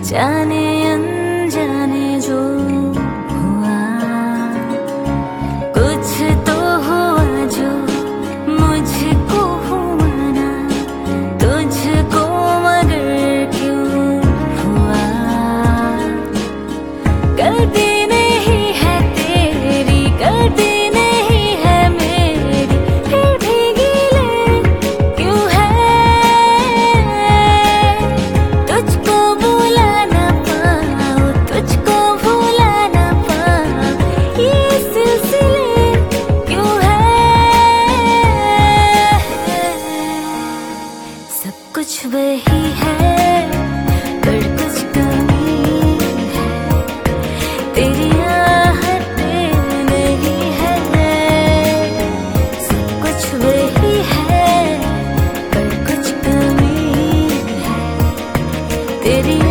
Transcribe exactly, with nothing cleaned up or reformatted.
जाने अनजाने जो हुआ, कुछ तो हुआ जो मुझको हुआ ना, तुझको मगर क्यों हुआ। गलती नहीं है तेरी, गलती नहीं है मेरी, फिर भी गिले क्यों है। तुझको भुला ना पाऊं, तुझको भुला ना पाऊं, ये सिलसिले क्यों है। सब कुछ वही है पर कुछ कमी है, तेरी आहटें नहीं है। सब कुछ वही है पर कुछ कमी है, तेरी